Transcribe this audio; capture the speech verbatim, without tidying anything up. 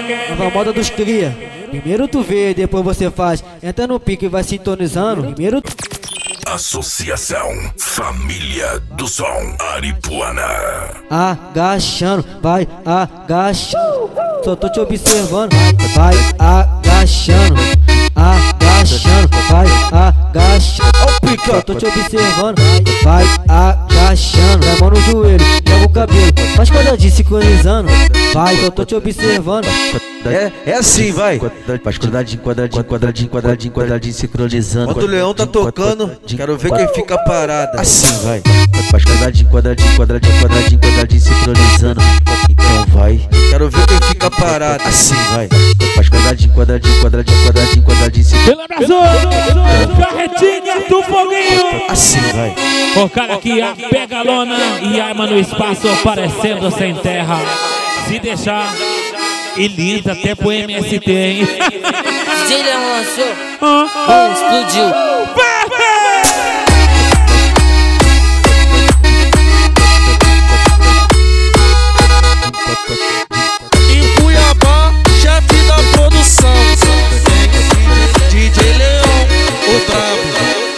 Nova moda dos cria. Primeiro tu vê, depois você faz. Entra no pique e vai sintonizando. Primeiro tu... Associação Família do Som Aripuana. Agachando, vai agachando. Só tô te observando. Vai agachando, agachando, vai agachando. Só tô te observando. Vai agachando, a mão no joelho, joga o cabelo, faz quadradinho sincronizando. Vai, só tô te observando. É, é assim, vai. Faz quadradinho, quadradinho, quadradinho, quadradinho, quadradinho, sincronizando. Quando o leão tá tocando, quero ver quem fica parado. Assim, vai. Faz quadradinho, quadradinho, quadradinho, quadradinho, quadradinho, sincronizando. Então vai. Quero ver quem fica parado. Assim, vai. Faz quadradinho, quadradinho, quadradinho, quadradinho, quadradinho, sincronizando. Pela Brasil, carretinha do foguinho. Assim, vai. O cara que pega a lona e arma no espaço, parecendo sem terra. Se deixar, e linda até pro M S T, hein? D J Leão lançou, ah, ah, explodiu.